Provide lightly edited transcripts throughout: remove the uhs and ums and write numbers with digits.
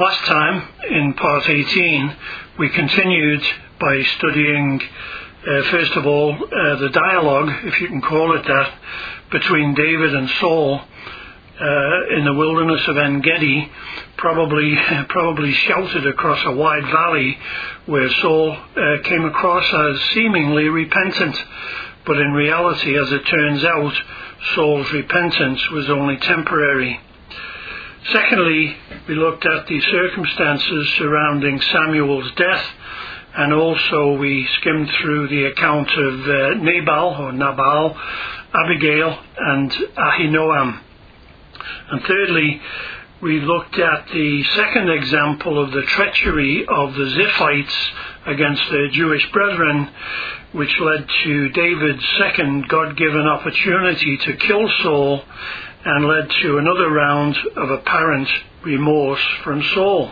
Last time, in part 18, we continued by studying, first of all, the dialogue, if you can call it that, between David and Saul in the wilderness of En-Gedi, probably shouted across a wide valley where Saul came across as seemingly repentant. But in reality, as it turns out, Saul's repentance was only temporary. Secondly, we looked at the circumstances surrounding Samuel's death, and also we skimmed through the account of Nabal, Abigail, and Ahinoam. And thirdly, we looked at the second example of the treachery of the Ziphites against their Jewish brethren, which led to David's second God-given opportunity to kill Saul, and led to another round of apparent remorse from Saul.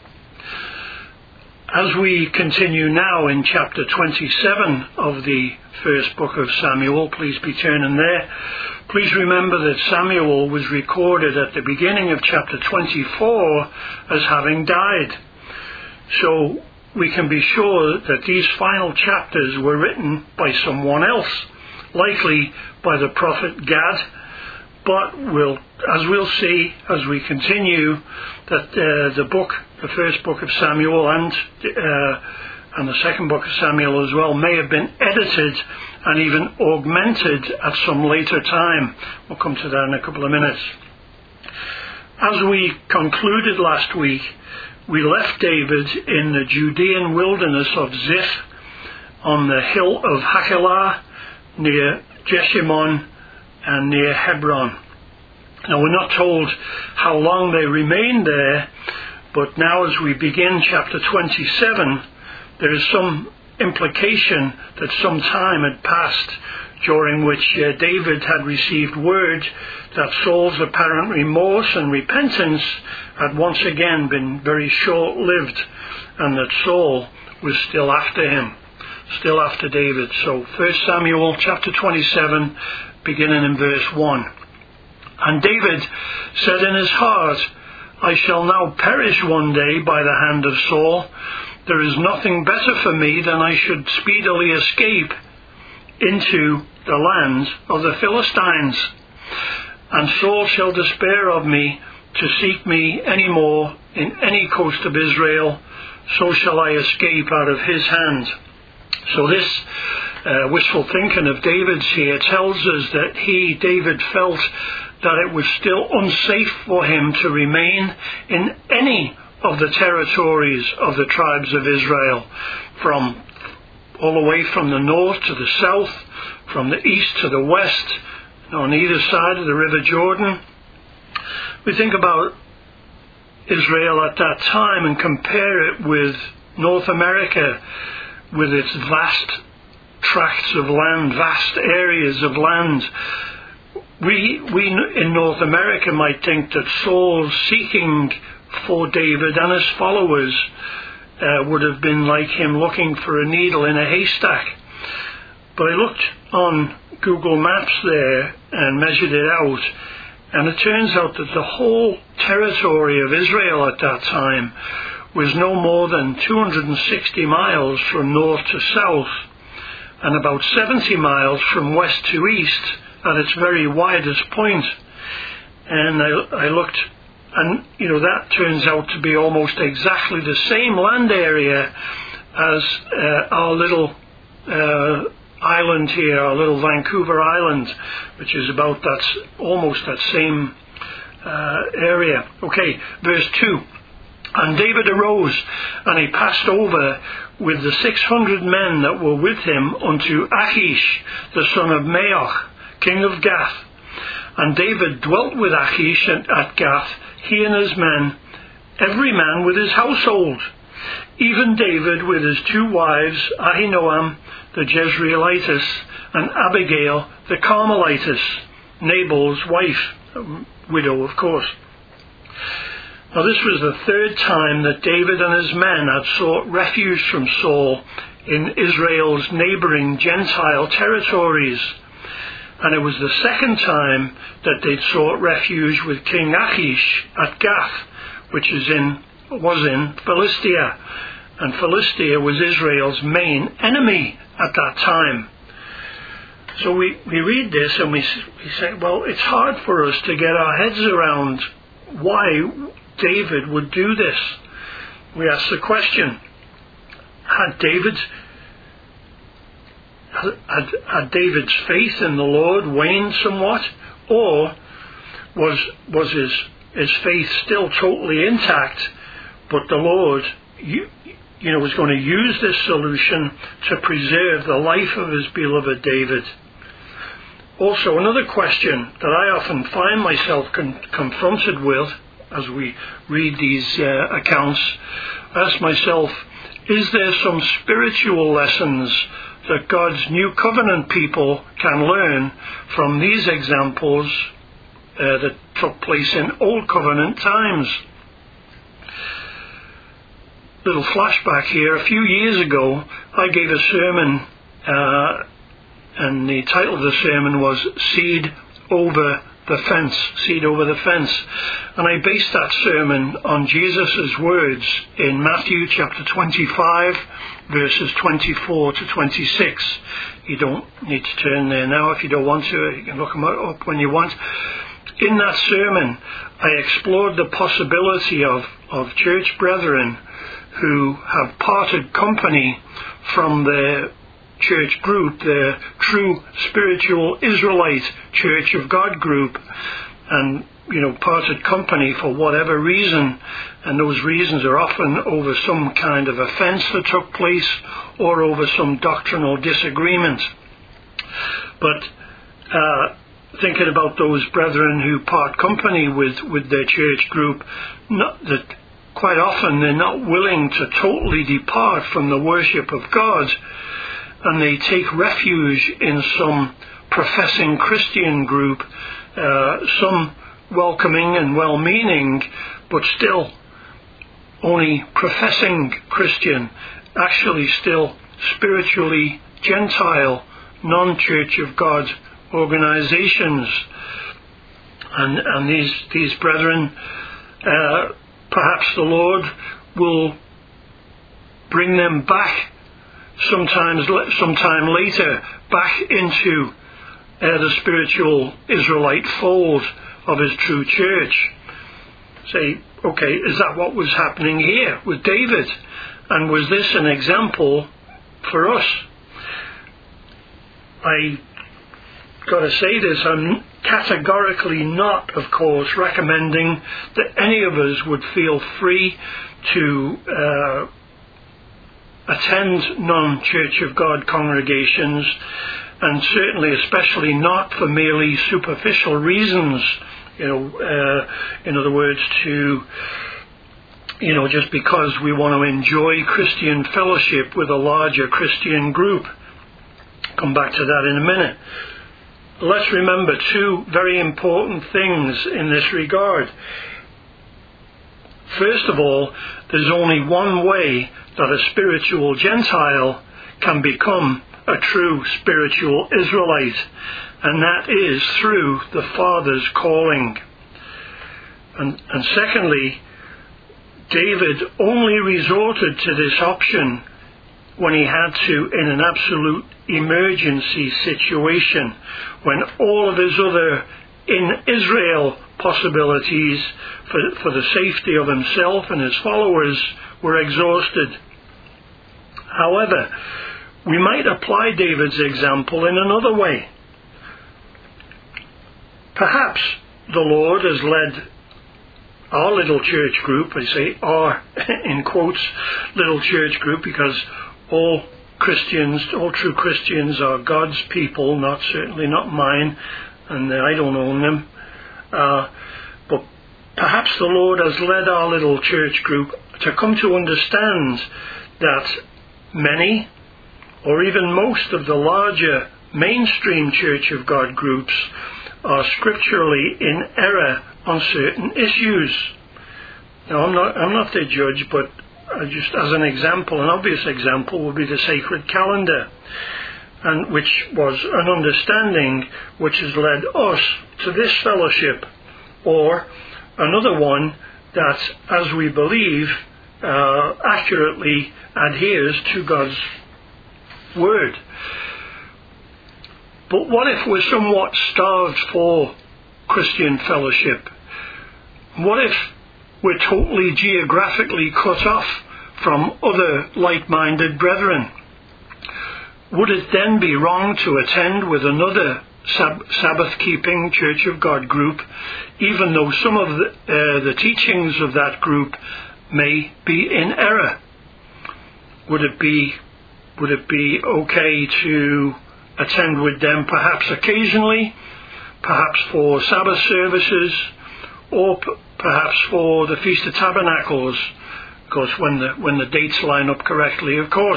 As we continue now in chapter 27 of the first book of Samuel, please be turning there. Please remember that Samuel was recorded at the beginning of chapter 24 as having died. So we can be sure that these final chapters were written by someone else, likely by the prophet Gad. But as we'll see as we continue, that the first book of Samuel and the second book of Samuel as well may have been edited and even augmented at some later time. We'll come to that in a couple of minutes. As we concluded last week, we left David in the Judean wilderness of Ziph on the hill of Hachilah near Jeshimon and near Hebron. Now, we're not told how long they remained there, but now as we begin chapter 27, there is some implication that some time had passed during which David had received word that Saul's apparent remorse and repentance had once again been very short-lived, and that Saul was still after him, still after David. So 1 Samuel chapter 27, beginning in verse 1. And David said in his heart, I shall now perish one day by the hand of Saul. There is nothing better for me than I should speedily escape into the land of the Philistines. And Saul shall despair of me to seek me any more in any coast of Israel. So shall I escape out of his hand. So this wishful thinking of David's here tells us that David, felt that it was still unsafe for him to remain in any of the territories of the tribes of Israel, from all the way from the north to the south, from the east to the west, on either side of the River Jordan. We think about Israel at that time and compare it with North America, with its vast tracts of land, vast areas of land. We in North America might think that Saul seeking for David and his followers would have been like him looking for a needle in a haystack. But I looked on Google Maps there and measured it out, and it turns out that the whole territory of Israel at that time was no more than 260 miles from north to south, and about 70 miles from west to east at its very widest point. And I looked, and that turns out to be almost exactly the same land area as our little island here, our little Vancouver Island, which is about almost that same area. Okay, verse 2. And David arose, and he passed over with the 600 men that were with him unto Achish, the son of Maoch, king of Gath. And David dwelt with Achish at Gath, he and his men, every man with his household, even David with his two wives, Ahinoam the Jezreelitess, and Abigail the Carmelitess, Nabal's wife, widow of course. Now this was the third time that David and his men had sought refuge from Saul in Israel's neighbouring Gentile territories. And it was the second time that they'd sought refuge with King Achish at Gath, which is in was in Philistia, and Philistia was Israel's main enemy at that time. So we read this and we say, well, it's hard for us to get our heads around why David would do this. We ask the question, had David's faith in the Lord waned somewhat, or was his faith still totally intact, but the Lord was going to use this solution to preserve the life of his beloved David? Also, another question that I often find myself confronted with as we read these accounts, I ask myself, is there some spiritual lessons that God's new covenant people can learn from these examples that took place in Old Covenant times? Little flashback here. A few years ago, I gave a sermon, and the title of the sermon was Seed Over the Fence. Seed Over the Fence. And I based that sermon on Jesus' words in Matthew chapter 25, verses 24 to 26. You don't need to turn there now if you don't want to. You can look them up when you want. In that sermon, I explored the possibility of church brethren who have parted company from their church group, their true spiritual Israelite Church of God group, and parted company for whatever reason, and those reasons are often over some kind of offence that took place or over some doctrinal disagreement. But thinking about those brethren who part company with their church group, that quite often they're not willing to totally depart from the worship of God, and they take refuge in some professing Christian group, some welcoming and well-meaning, but still only professing Christian, actually still spiritually Gentile, non-Church of God organizations. And these brethren, perhaps the Lord will bring them back sometime later back into the spiritual Israelite fold of his true church. Say, okay, is that what was happening here with David? And was this an example for us? I got to say this, I'm categorically not, of course, recommending that any of us would feel free to attend non-Church of God congregations, and certainly especially not for merely superficial reasons, in other words, just because we want to enjoy Christian fellowship with a larger Christian group. Come back to that in a minute. Let's remember two very important things in this regard. First of all, there's only one way that a spiritual Gentile can become a true spiritual Israelite, and that is through the Father's calling. And secondly, David only resorted to this option when he had to in an absolute emergency situation, when all of his other in Israel possibilities for the safety of himself and his followers were exhausted. However, we might apply David's example in another way. Perhaps the Lord has led our little church group, I say our, in quotes, little church group, because all Christians, all true Christians are God's people, certainly not mine, and I don't own them. But perhaps the Lord has led our little church group to come to understand that many, or even most of the larger mainstream Church of God groups are scripturally in error on certain issues. Now, I'm not their judge, but just as an example, an obvious example would be the sacred calendar, and which was an understanding which has led us to this fellowship, or another one that, as we believe, accurately adheres to God's word. But what if we're somewhat starved for Christian fellowship? What if we're totally geographically cut off from other like-minded brethren? Would it then be wrong to attend with another Sabbath-keeping Church of God group, even though some of the teachings of that group may be in error? Would it be okay to attend with them perhaps occasionally, perhaps for Sabbath services, or perhaps for the Feast of Tabernacles, of course, when the dates line up correctly, of course.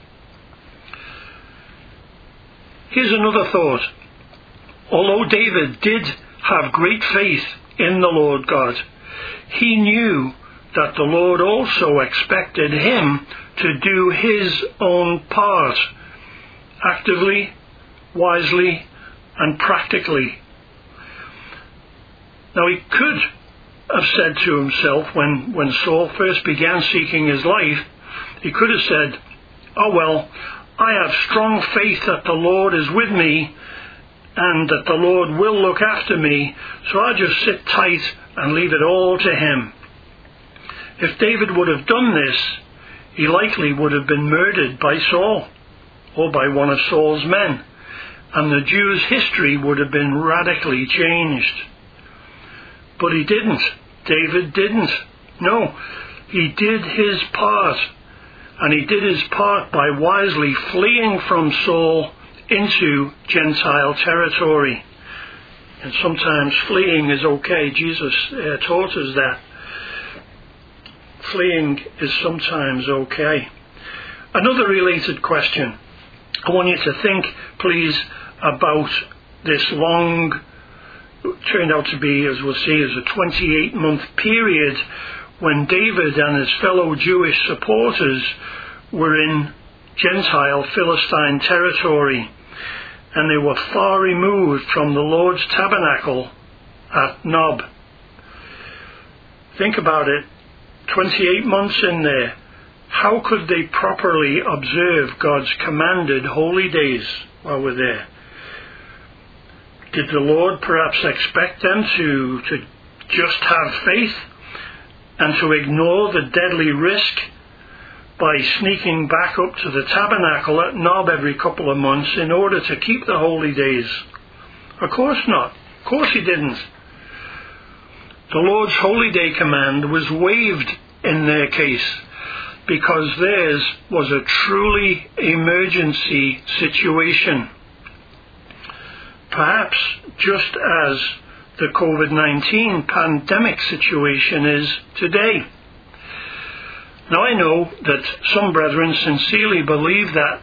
Here's another thought. Although David did have great faith in the Lord God, he knew that the Lord also expected him to do his own part, actively, wisely, and practically. Now he could have said to himself when Saul first began seeking his life, he could have said, "Oh well, I have strong faith that the Lord is with me and that the Lord will look after me, so I'll just sit tight and leave it all to him." If David would have done this, he likely would have been murdered by Saul or by one of Saul's men, and the Jews' history would have been radically changed. But he didn't. David didn't. No, he did his part, and he did his part by wisely fleeing from Saul into Gentile territory. And sometimes fleeing is okay. Jesus taught us that. Fleeing is sometimes okay. Another related question. I want you to think, please, about this long, turned out to be, as we'll see, as a 28-month period when David and his fellow Jewish supporters were in Gentile Philistine territory, and they were far removed from the Lord's tabernacle at Nob. Think about it. 28 months in there. How could they properly observe God's commanded holy days while we're there? Did the Lord perhaps expect them to just have faith and to ignore the deadly risk by sneaking back up to the tabernacle at Nob every couple of months in order to keep the holy days? Of course not. Of course he didn't. The Lord's holy day command was waived in their case because theirs was a truly emergency situation. Perhaps just as the COVID-19 pandemic situation is today. Now I know that some brethren sincerely believe that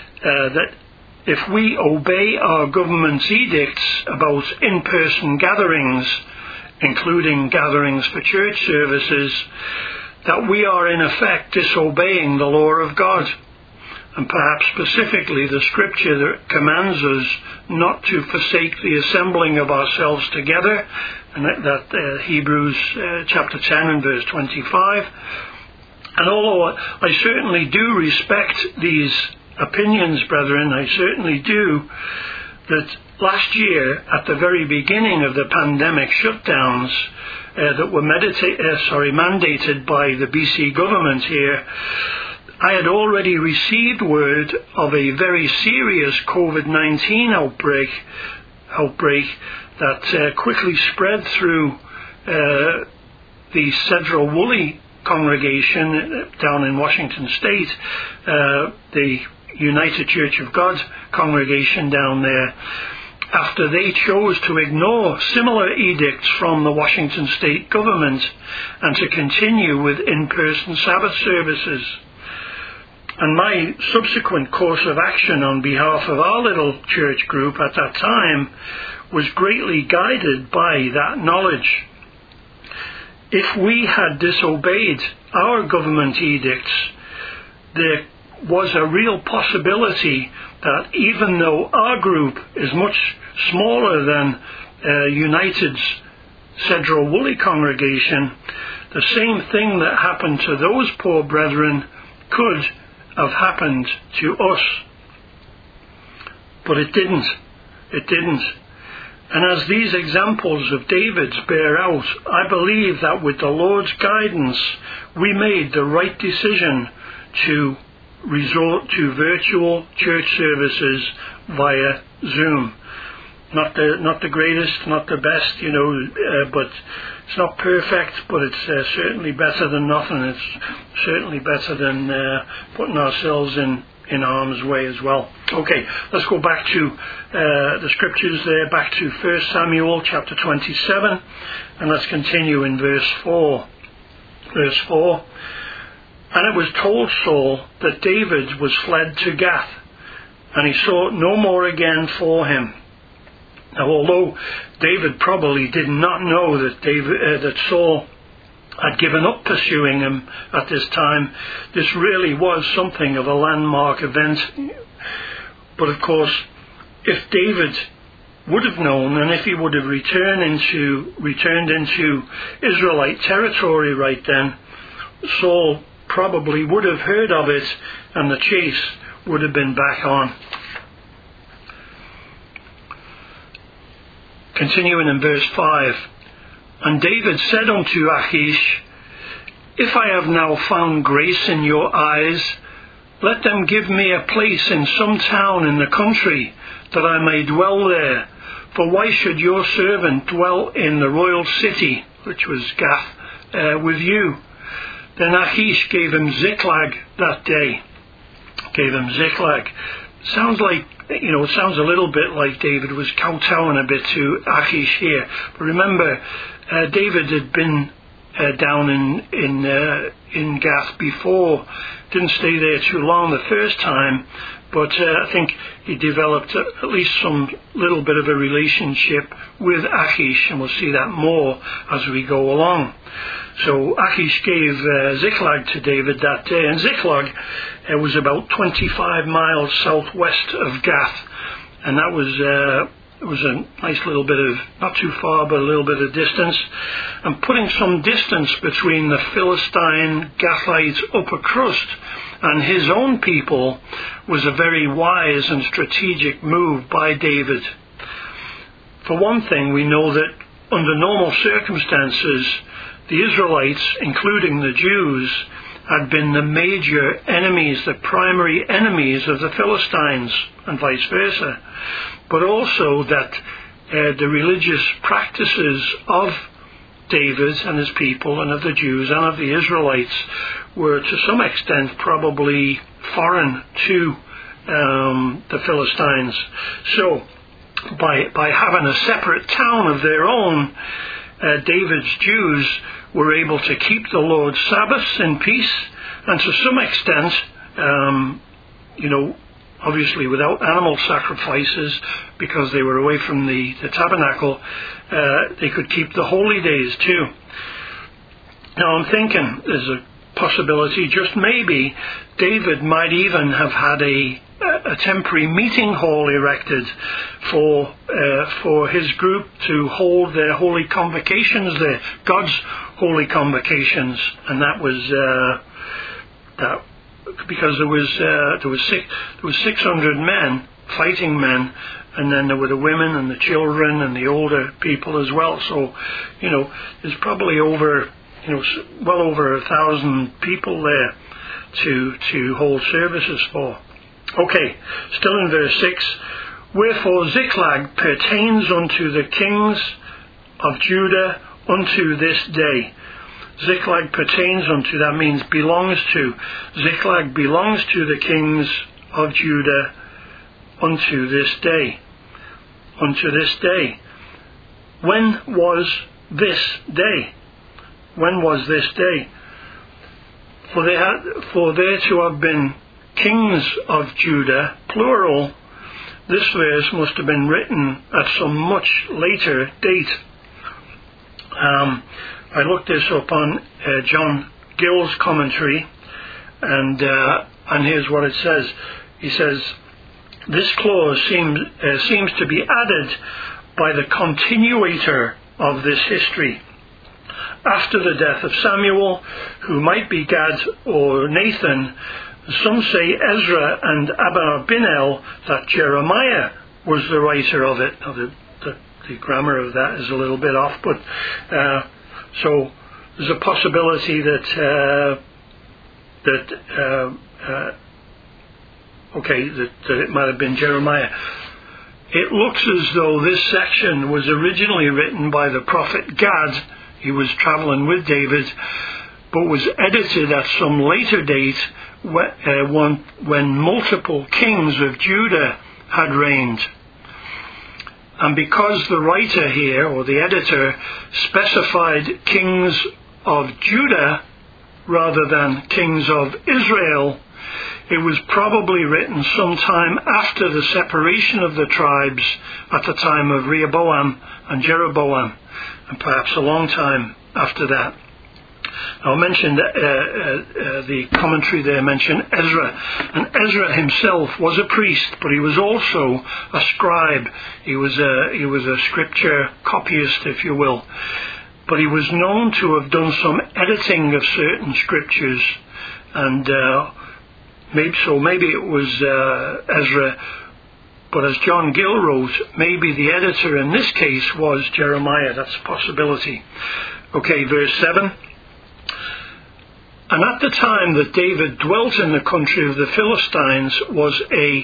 if we obey our government's edicts about in-person gatherings, including gatherings for church services, that we are in effect disobeying the law of God, and perhaps specifically the scripture that commands us not to forsake the assembling of ourselves together, and that Hebrews chapter 10 and verse 25. And although I certainly do respect these opinions, brethren, I certainly do, that last year, at the very beginning of the pandemic shutdowns that were mandated by the BC government here, I had already received word of a very serious COVID-19 outbreak that quickly spread through the Cedral Woolley congregation down in Washington State, the United Church of God congregation down there, after they chose to ignore similar edicts from the Washington State government and to continue with in-person Sabbath services. And my subsequent course of action on behalf of our little church group at that time was greatly guided by that knowledge. If we had disobeyed our government edicts, there was a real possibility that even though our group is much smaller than United's Cedral Woolley congregation, the same thing that happened to those poor brethren could have happened to us. But it didn't. It didn't. And as these examples of David's bear out, I believe that with the Lord's guidance, we made the right decision to resort to virtual church services via Zoom. Not the greatest, not the best, but it's not perfect, but it's certainly better than nothing. It's certainly better than putting ourselves in harm's way as well. Okay, let's go back to the scriptures there, back to 1 Samuel chapter 27, and let's continue in verse 4. Verse 4, and it was told Saul that David was fled to Gath, and he sought no more again for him. Now, although David probably did not know that Saul had given up pursuing him at this time, this really was something of a landmark event. But of course, if David would have known, and if he would have returned into Israelite territory right then, Saul probably would have heard of it, and the chase would have been back on. Continuing in verse 5, and David said unto Achish, if I have now found grace in your eyes, let them give me a place in some town in the country, that I may dwell there. For why should your servant dwell in the royal city, which was Gath, with you? Then Achish gave him Ziklag that day. Gave him Ziklag. Sounds a little bit like David was kowtowing a bit to Achish here. But remember, David had been down in Gath before. Didn't stay there too long the first time, but I think he developed at least some little bit of a relationship with Achish, and we'll see that more as we go along. So Achish gave Ziklag to David that day, and Ziklag was about 25 miles southwest of Gath, and that was a nice little bit of, not too far, but a little bit of distance. And putting some distance between the Philistine Gathite upper crust and his own people was a very wise and strategic move by David. For one thing, we know that under normal circumstances, the Israelites, including the Jews, had been the major enemies, the primary enemies of the Philistines, and vice versa. But also that the religious practices of David and his people, and of the Jews and of the Israelites, were to some extent probably foreign to the Philistines. So by having a separate town of their own, David's Jews were able to keep the Lord's Sabbaths in peace, and to some extent, obviously without animal sacrifices, because they were away from the tabernacle, they could keep the holy days too. Now I'm thinking there's a possibility, just maybe, David might even have had a temporary meeting hall erected for his group to hold their holy convocations there, God's holy convocations, and that was because there was 600 men, fighting men, and then there were the women and the children and the older people as well. So, there's probably well over 1,000 people there to hold services for. Okay, still in verse 6. Wherefore Ziklag pertains unto the kings of Judah unto this day. Ziklag pertains unto, that means belongs to. Ziklag belongs to the kings of Judah unto this day. Unto this day. When was this day? When was this day? For there to have been kings of Judah, plural, this verse must have been written at some much later date. I looked this up on John Gill's commentary, and here's what it says. He says, this clause seems to be added by the continuator of this history. after the death of Samuel, who might be Gad or Nathan. Some say Ezra and Abarbanel, that Jeremiah was the writer of it. Now, the grammar of that is a little bit off, but so there's a possibility that it might have been Jeremiah. It looks as though this section was originally written by the prophet Gad. He was traveling with David, but was edited at some later date when multiple kings of Judah had reigned. And because the writer here, or the editor, specified kings of Judah rather than kings of Israel, it was probably written sometime after the separation of the tribes at the time of Rehoboam and Jeroboam, and perhaps a long time after that. I'll mention the commentary there mentioned Ezra, and Ezra himself was a priest, but he was also a scribe. He was a scripture copyist, if you will, but he was known to have done some editing of certain scriptures, and maybe it was Ezra. But as John Gill wrote, maybe the editor in this case was Jeremiah. That's a possibility. Okay, verse 7. And at the time that David dwelt in the country of the Philistines was a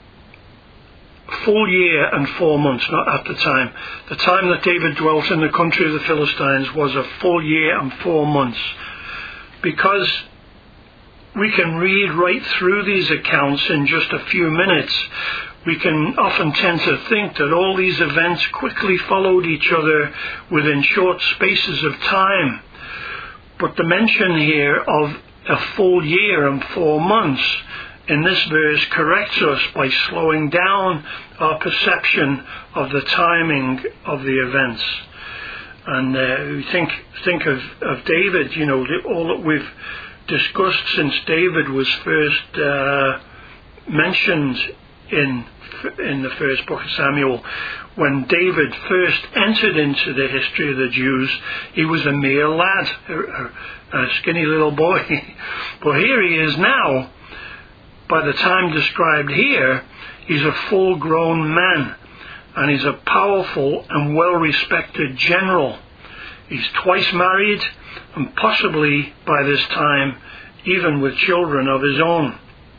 full year and 4 months, not at the time. The time that David dwelt in the country of the Philistines was a full year and 4 months. Because we can read right through these accounts in just a few minutes, we can often tend to think that all these events quickly followed each other within short spaces of time. But the mention here of a full year and 4 months in this verse corrects us by slowing down our perception of the timing of the events. And we think of David, all that we've discussed since David was first mentioned in the first book of Samuel. When David first entered into the history of the Jews, he was a mere lad, a skinny little boy. But here he is now. By the time described here, he's a full-grown man, and he's a powerful and well-respected general. He's twice married, and possibly by this time even with children of his own.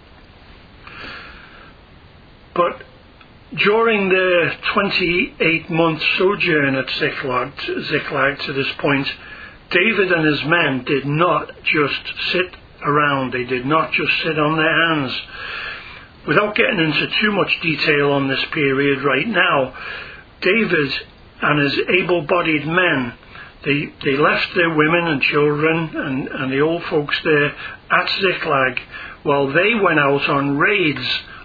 But during their 28-month sojourn at Ziklag to this point, David and his men did not just sit around. They did not just sit on their hands. Without getting into too much detail on this period right now, David and his able-bodied men, they left their women and children and the old folks there at Ziklag while they went out on raids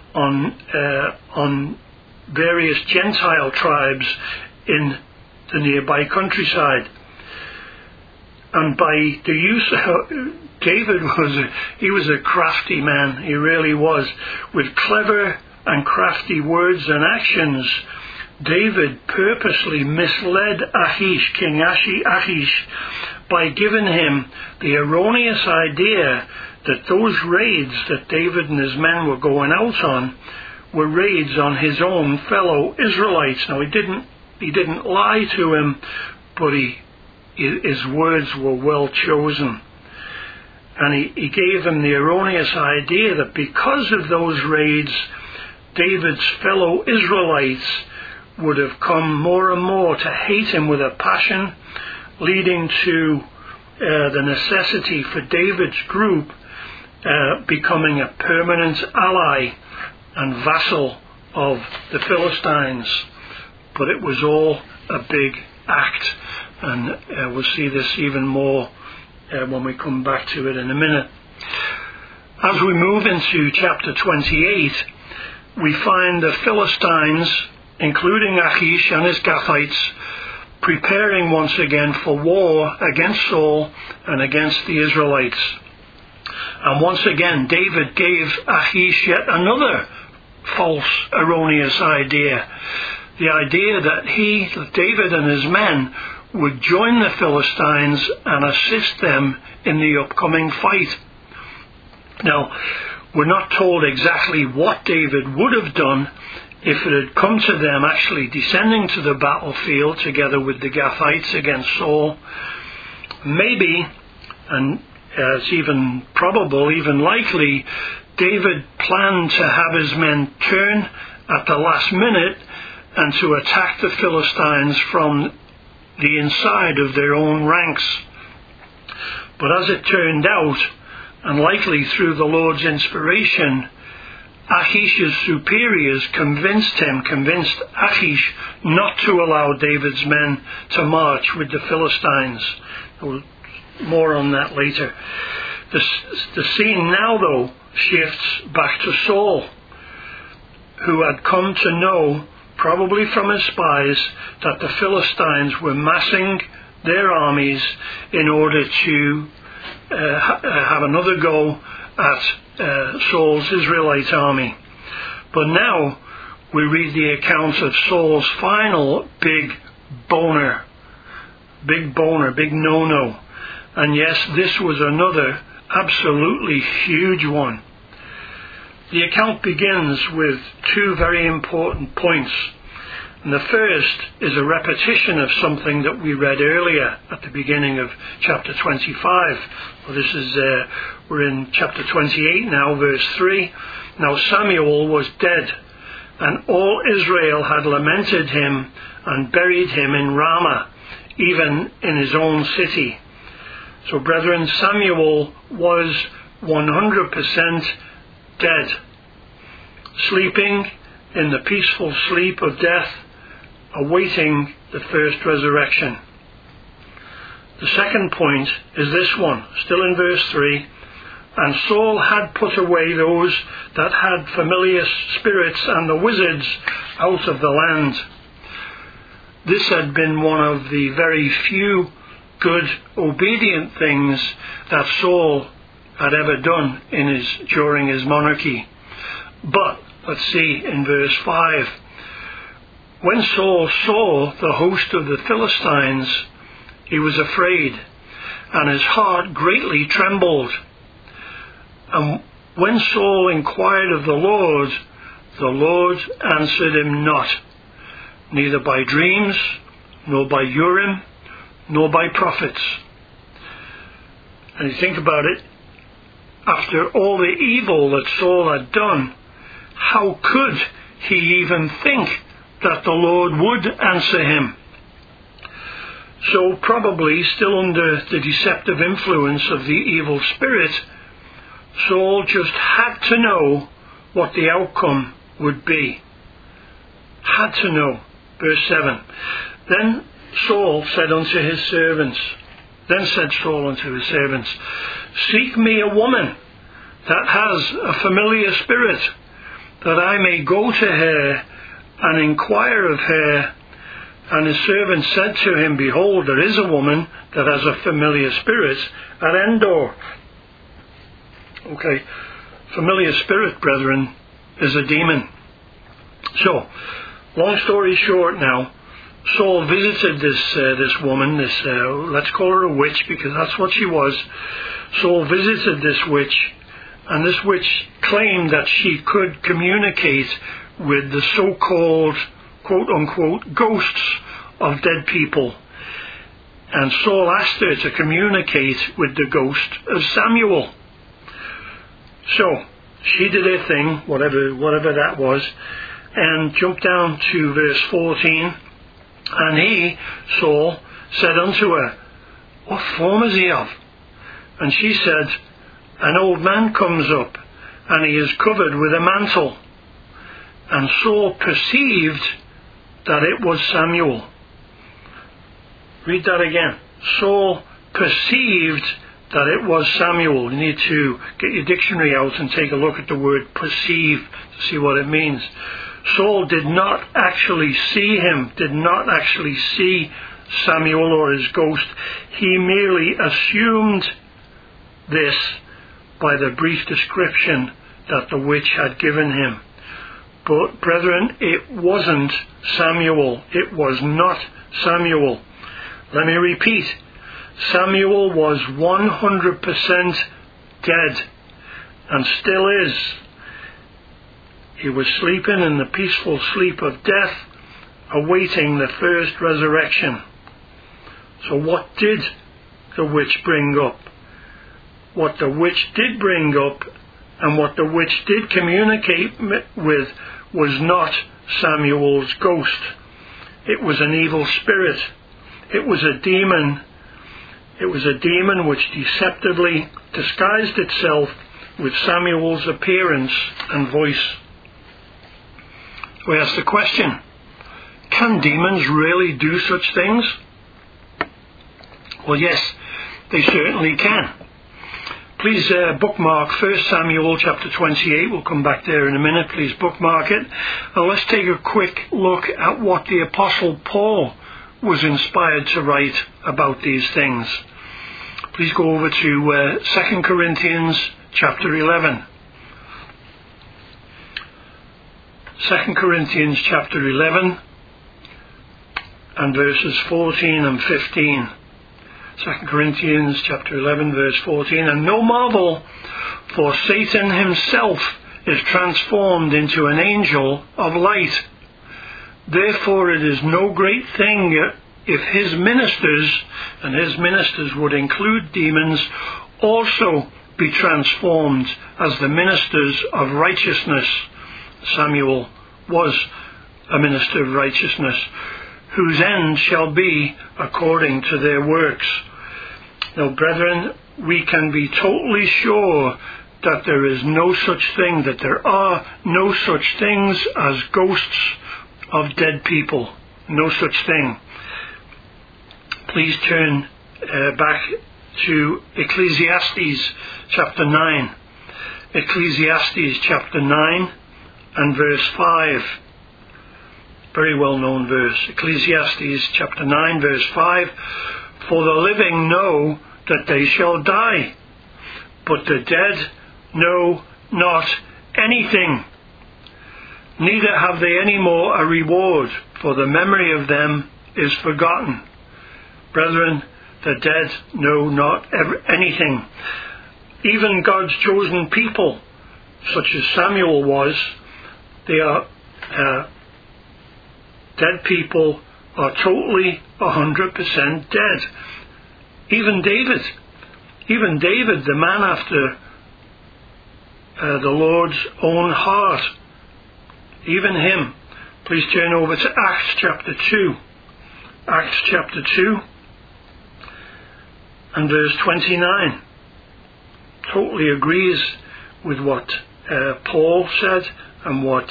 on various Gentile tribes in the nearby countryside. And by the use of David was a crafty man. He really was. With clever and crafty words and actions, David purposely misled Achish, King Achish, by giving him the erroneous idea that those raids that David and his men were going out on were raids on his own fellow Israelites. Now he didn't lie to him, but his words were well chosen. And he gave them the erroneous idea that because of those raids, David's fellow Israelites would have come more and more to hate him with a passion, leading to the necessity for David's group becoming a permanent ally and vassal of the Philistines. But it was all a big act, and we'll see this even more when we come back to it in a minute. As we move into chapter 28, we find the Philistines, including Achish and his Gathites, preparing once again for war against Saul and against the Israelites. And once again, David gave Achish yet another false, erroneous idea. The idea that David and his men would join the Philistines and assist them in the upcoming fight. Now, we're not told exactly what David would have done if it had come to them actually descending to the battlefield together with the Gathites against Saul. Maybe, and it's even probable, even likely, David planned to have his men turn at the last minute and to attack the Philistines from the inside of their own ranks. But as it turned out, and likely through the Lord's inspiration, Achish's superiors convinced Achish not to allow David's men to march with the Philistines. More on that later. The scene now, though, shifts back to Saul, who had come to know, probably from his spies, that the Philistines were massing their armies in order to have another go at Saul's Israelite army. But now we read the account of Saul's final big no-no. And yes, this was another absolutely huge one. The account begins with two very important points. And the first is a repetition of something that we read earlier at the beginning of chapter 25. Well, we're in chapter 28 now, verse 3. Now Samuel was dead, and all Israel had lamented him and buried him in Ramah, even in his own city. So, brethren, Samuel was 100% dead, sleeping in the peaceful sleep of death, awaiting the first resurrection. The second point is this one, still in verse 3. And Saul had put away those that had familiar spirits and the wizards out of the land. This had been one of the very few good, obedient things that Saul had ever done during his monarchy. But, let's see in verse 5. When Saul saw the host of the Philistines, he was afraid, and his heart greatly trembled. And when Saul inquired of the Lord answered him not, neither by dreams, nor by Urim, nor by prophets. And you think about it, after all the evil that Saul had done, how could he even think that the Lord would answer him? So probably still under the deceptive influence of the evil spirit, Saul just had to know what the outcome would be. Had to know. Verse 7. Then said Saul unto his servants, Seek me a woman that has a familiar spirit, that I may go to her and inquire of her. And his servant said to him, Behold, there is a woman that has a familiar spirit at Endor. Okay, familiar spirit, brethren, is a demon. So, long story short now, Saul visited this woman, let's call her a witch, because that's what she was. Saul visited this witch, and this witch claimed that she could communicate with the so-called, quote-unquote, ghosts of dead people. And Saul asked her to communicate with the ghost of Samuel. So, she did her thing, whatever that was, and jumped down to verse 14. And he, Saul, said unto her, What form is he of? And she said, An old man comes up, and he is covered with a mantle. And Saul perceived that it was Samuel. Read that again. Saul perceived that it was Samuel. You need to get your dictionary out and take a look at the word perceive to see what it means. Saul did not actually see him, did not actually see Samuel or his ghost. He merely assumed this by the brief description that the witch had given him. But, brethren, it wasn't Samuel. It was not Samuel. Let me repeat. Samuel was 100% dead, and still is. He was sleeping in the peaceful sleep of death, awaiting the first resurrection. So what did the witch bring up? What the witch did bring up, and what the witch did communicate with, was not Samuel's ghost. It was an evil spirit. It was a demon. It was a demon which deceptively disguised itself with Samuel's appearance and voice. We ask the question, can demons really do such things? Well, yes, they certainly can. Please bookmark 1 Samuel chapter 28. We'll come back there in a minute. Please bookmark it. And let's take a quick look at what the Apostle Paul was inspired to write about these things. Please go over to 2 Corinthians chapter 11. 2 Corinthians chapter 11 and verses 14 and 15. 2 Corinthians chapter 11 verse 14. And no marvel, for Satan himself is transformed into an angel of light. Therefore it is no great thing if his ministers, and his ministers would include demons, also be transformed as the ministers of righteousness. Samuel was a minister of righteousness, whose end shall be according to their works. Now, brethren, we can be totally sure that there is no such thing, that there are no such things as ghosts of dead people. No such thing. Please turn back to Ecclesiastes chapter 9. Ecclesiastes chapter 9 and verse 5. Very well known verse. Ecclesiastes chapter 9 verse 5. For the living know that they shall die, but the dead know not anything. Neither have they any more a reward, for the memory of them is forgotten. Brethren, the dead know not anything. Even God's chosen people, such as Samuel was, they are dead people, are totally 100% dead. Even David, the man after the Lord's own heart, even him. Please turn over to Acts chapter 2. Acts chapter 2 and verse 29. Totally agrees with what Paul said and what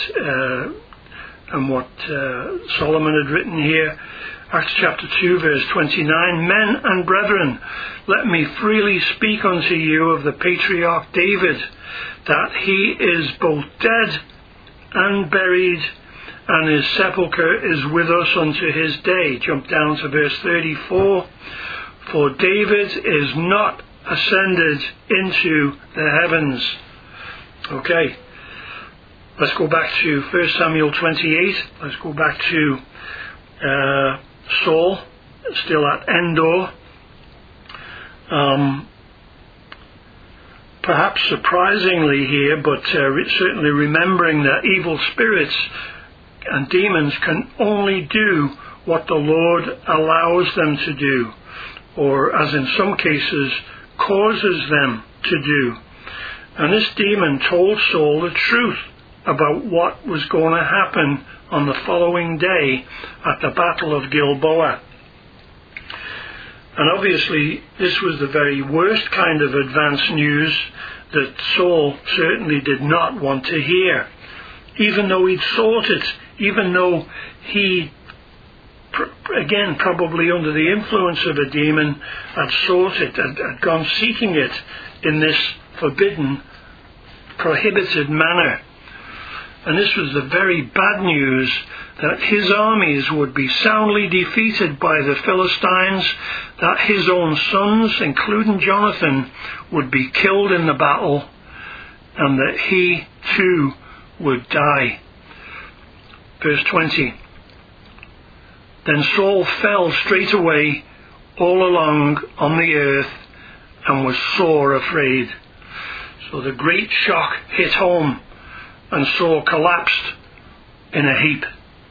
Solomon had written here. Acts chapter 2 verse 29. Men and brethren, let me freely speak unto you of the patriarch David, that he is both dead and buried, and his sepulchre is with us unto his day. Jump down to verse 34. For David is not ascended into the heavens. Okay. Let's go back to 1 Samuel 28. Let's go back to Saul, still at Endor. Perhaps surprisingly here, but certainly remembering that evil spirits and demons can only do what the Lord allows them to do, or as in some cases causes them to do. And this demon told Saul the truth about what was going to happen on the following day at the Battle of Gilboa. And obviously this was the very worst kind of advance news that Saul certainly did not want to hear. Even though he'd sought it, even though he, again probably under the influence of a demon, had sought it, had gone seeking it in this forbidden, prohibited manner. And this was the very bad news, that his armies would be soundly defeated by the Philistines, that his own sons, including Jonathan, would be killed in the battle, and that he too would die. Verse 20. Then Saul fell straightway all along on the earth and was sore afraid. So the great shock hit home, and Saul collapsed in a heap.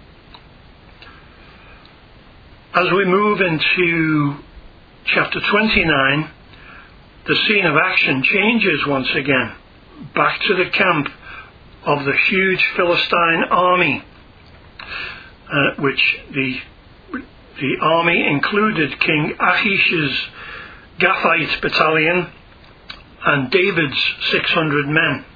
As we move into chapter 29, the scene of action changes once again, back to the camp of the huge Philistine army, which the army included King Achish's Gathite battalion and David's 600 men.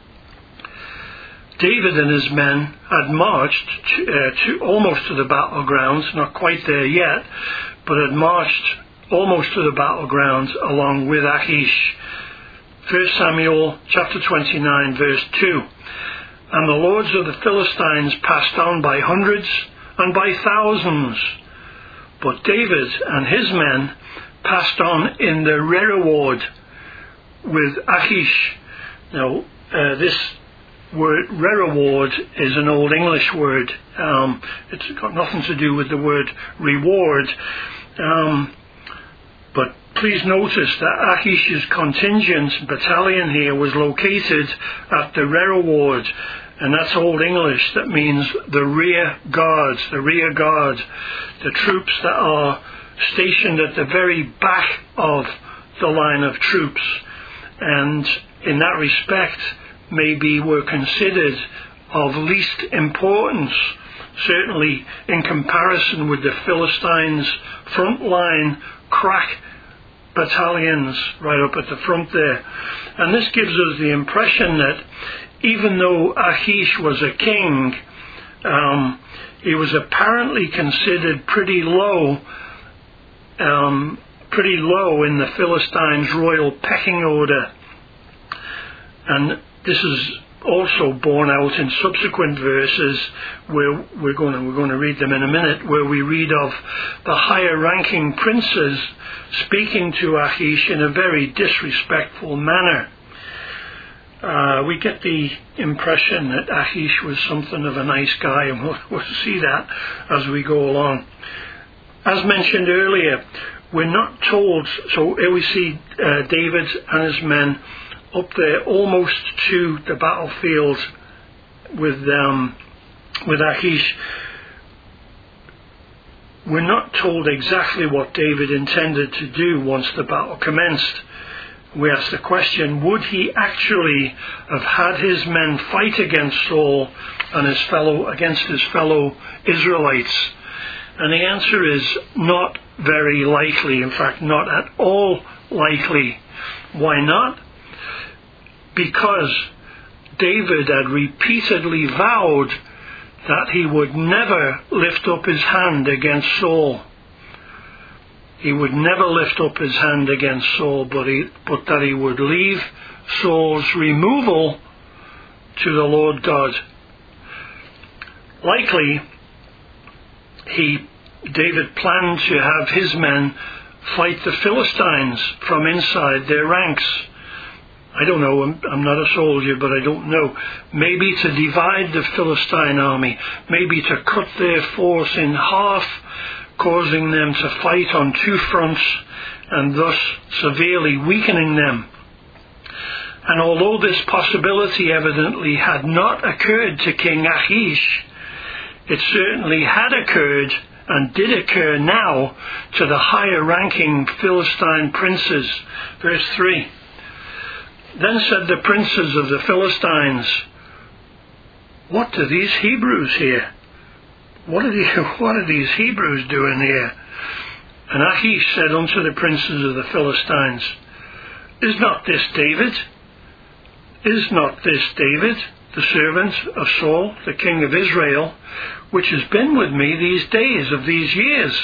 David and his men had marched almost to the battlegrounds, not quite there yet, but had marched almost to the battlegrounds along with Achish. 1 Samuel chapter 29 verse 2. And the lords of the Philistines passed on by hundreds and by thousands, but David and his men passed on in the rearward with Achish. Now, this word rearward is an Old English word. It's got nothing to do with the word reward. But please notice that Achish's contingent battalion here was located at the rearward, and that's Old English. That means the rear guards, the troops that are stationed at the very back of the line of troops, and in that respect maybe were considered of least importance, certainly in comparison with the Philistines' front line crack battalions right up at the front there. And this gives us the impression that even though Achish was a king, he was apparently considered pretty low in the Philistines' royal pecking order. And this is also borne out in subsequent verses, where we're going to read them in a minute, where we read of the higher ranking princes speaking to Achish in a very disrespectful manner. We get the impression that Achish was something of a nice guy, and we'll see that as we go along. As mentioned earlier, we're not told, so here we see David and his men up there almost to the battlefield with Achish. We're not told exactly what David intended to do once the battle commenced. We ask the question, would he actually have had his men fight against Saul and against his fellow Israelites? And the answer is not very likely, in fact not at all likely. Why not? Because David had repeatedly vowed that he would never lift up his hand against Saul. He would never lift up his hand against Saul, but that he would leave Saul's removal to the Lord God. Likely, David planned to have his men fight the Philistines from inside their ranks. I don't know, I'm not a soldier, but I don't know. Maybe to divide the Philistine army, maybe to cut their force in half, causing them to fight on two fronts and thus severely weakening them. And although this possibility evidently had not occurred to King Achish, it certainly had occurred and did occur now to the higher ranking Philistine princes. Verse 3. Then said the princes of the Philistines, "What do these Hebrews here? What are these Hebrews doing here?" And Achish said unto the princes of the Philistines, Is not this David, the servant of Saul, the king of Israel, which has been with me these days of these years?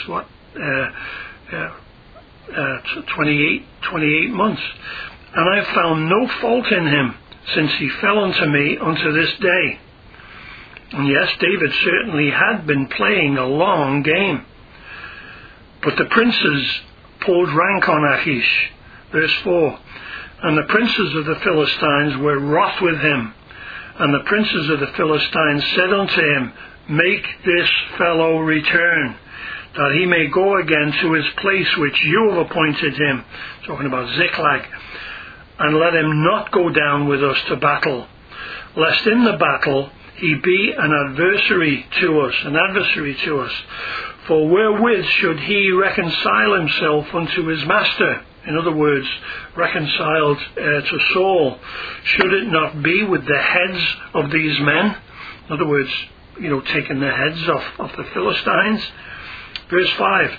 28 months. And I have found no fault in him, since he fell unto me unto this day. And yes, David certainly had been playing a long game. But the princes pulled rank on Achish. Verse 4. And the princes of the Philistines were wroth with him. And the princes of the Philistines said unto him, Make this fellow return, that he may go again to his place which you have appointed him, talking about Ziklag, and let him not go down with us to battle, lest in the battle he be an adversary to us. For wherewith should he reconcile himself unto his master? In other words, reconciled to Saul. Should it not be with the heads of these men? In other words, taking the heads off the Philistines. Verse 5,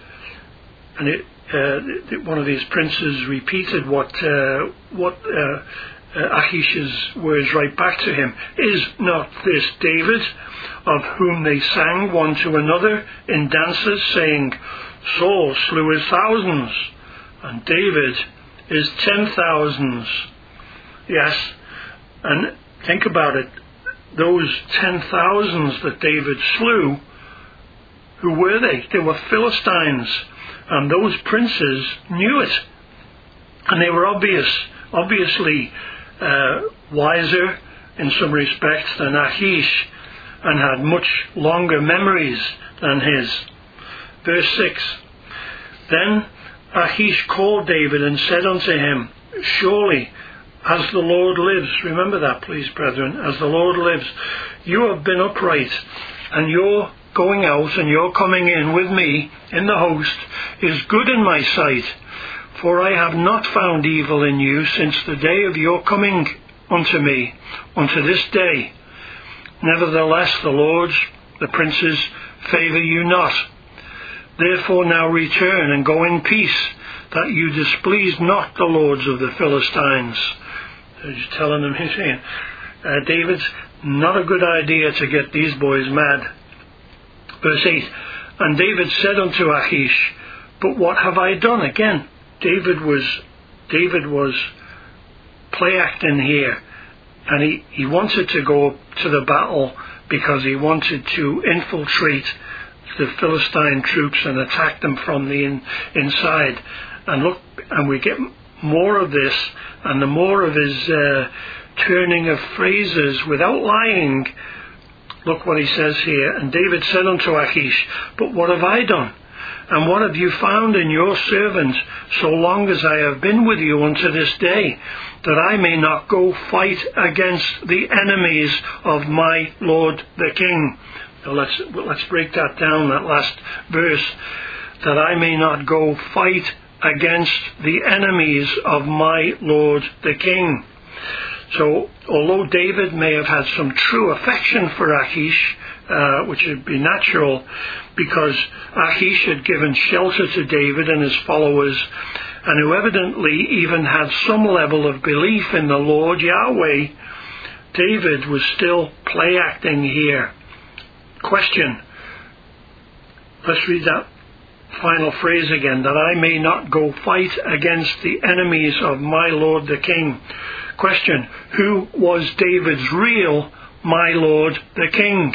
and one of these princes repeated what Achish's words right back to him. Is not this David, of whom they sang one to another in dances, saying, Saul slew his thousands, and David his 10,000s. Yes, and think about it. Those 10,000s that David slew, who were they? They were Philistines, and those princes knew it, and they were obviously wiser in some respects than Achish, and had much longer memories than his. Verse 6, Then Achish called David and said unto him, Surely, as the Lord lives, remember that please, brethren, as the Lord lives, you have been upright, and your going out and your coming in with me in the host is good in my sight. For I have not found evil in you since the day of your coming unto me, unto this day. Nevertheless, the princes, favour you not. Therefore now return and go in peace, that you displease not the lords of the Philistines. He's telling them, he's saying, David's not a good idea to get these boys mad. Verse 8, And David said unto Achish, But what have I done? Again, David was play acting here, and he wanted to go to the battle because he wanted to infiltrate the Philistine troops and attack them from the inside. And look, and we get more of this, and the more of his turning of phrases without lying. Look what he says here. And David said unto Achish, But what have I done? And what have you found in your servant, so long as I have been with you unto this day, that I may not go fight against the enemies of my Lord the King? Now let's break that down, that last verse. That I may not go fight against the enemies of my Lord the King. So, although David may have had some true affection for Achish, which would be natural, because Achish had given shelter to David and his followers, and who evidently even had some level of belief in the Lord Yahweh, David was still play acting here. Question. Let's read that final phrase again. That I may not go fight against the enemies of my Lord the King. Question. Who was David's real my Lord the King?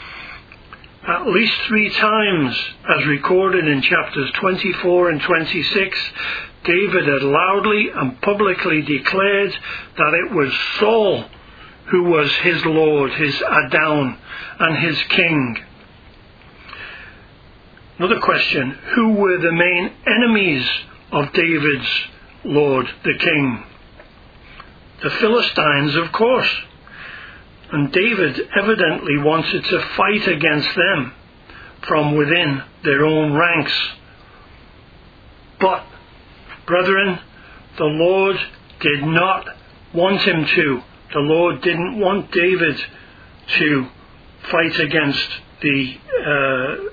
At least 3 times, as recorded in chapters 24 and 26, David had loudly and publicly declared that it was Saul who was his Lord, his Adon, and his King. Another question. Who were the main enemies of David's Lord the King? The Philistines, of course. And David evidently wanted to fight against them from within their own ranks. But, brethren, the Lord did not want him to. The Lord didn't want David to fight against the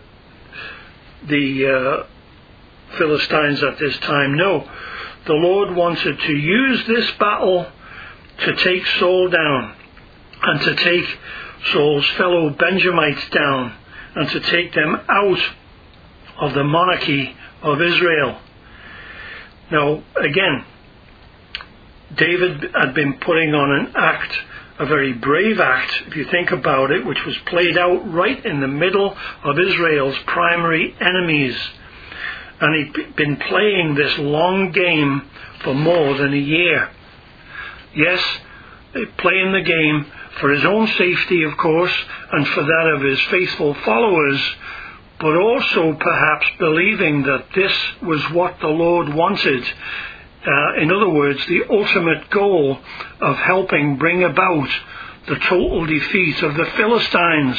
Philistines at this time. No, the Lord wanted to use this battle to take Saul down, and to take Saul's fellow Benjamites down, and to take them out of the monarchy of Israel. Now, again, David had been putting on an act, a very brave act, if you think about it, which was played out right in the middle of Israel's primary enemies. And he'd been playing this long game for more than a year. Yes, playing the game for his own safety, of course, and for that of his faithful followers, but also perhaps believing that this was what the Lord wanted. In other words, the ultimate goal of helping bring about the total defeat of the Philistines.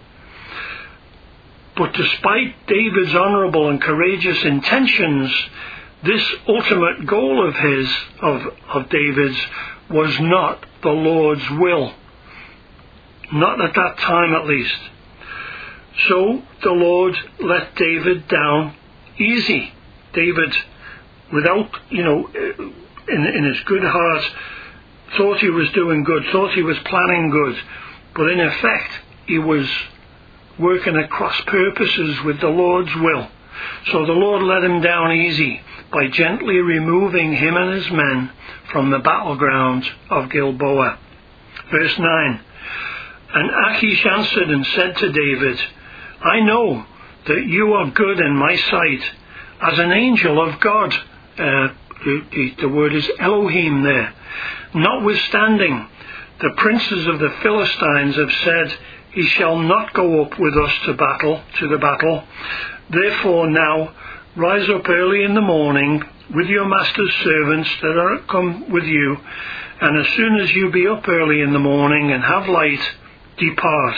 But despite David's honourable and courageous intentions, this ultimate goal of David's, was not the Lord's will. Not at that time, at least. So the Lord let David down easy. David, without, in his good heart, thought he was doing good, thought he was planning good, but in effect he was working at cross purposes with the Lord's will. So the Lord let him down easy by gently removing him and his men from the battleground of Gilboa. Verse 9, and Achish answered and said to David, I know that you are good in my sight, as an angel of God. The word is Elohim there. Notwithstanding, the princes of the Philistines have said, he shall not go up with us to the battle. Therefore now, rise up early in the morning with your master's servants that are come with you, and as soon as you be up early in the morning and have light, depart.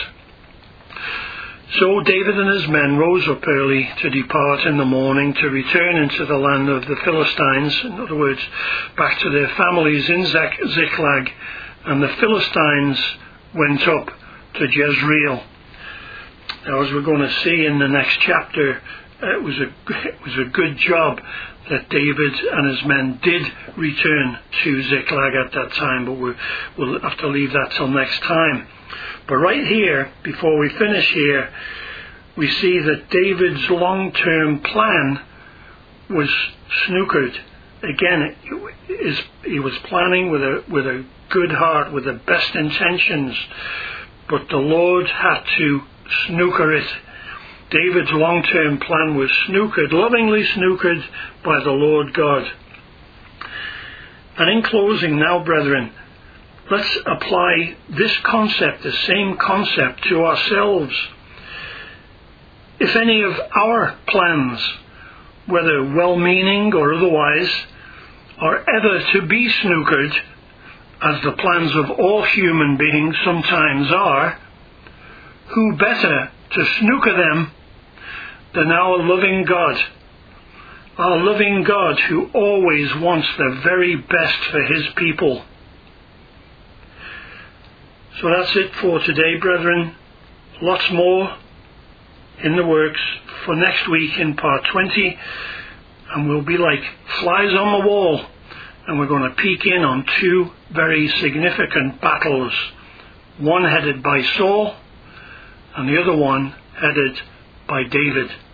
So David and his men rose up early to depart in the morning to return into the land of the Philistines, in other words, back to their families in Ziklag, and the Philistines went up to Jezreel. Now, as we're going to see in the next chapter, it was a good job that David and his men did return to Ziklag at that time, but we'll have to leave that till next time. But right here, before we finish here, we see that David's long-term plan was snookered. Again, he was planning with a good heart, with the best intentions, but the Lord had to snooker it. David's long-term plan was snookered, lovingly snookered by the Lord God. And in closing now, brethren, let's apply this concept, the same concept, to ourselves. If any of our plans, whether well-meaning or otherwise, are ever to be snookered, as the plans of all human beings sometimes are, who better to snooker them than our loving God? Our loving God who always wants the very best for his people. So that's it for today, brethren. Lots more in the works for next week in part 20. And we'll be like flies on the wall. And we're going to peek in on two very significant battles. One headed by Saul and the other one headed by David.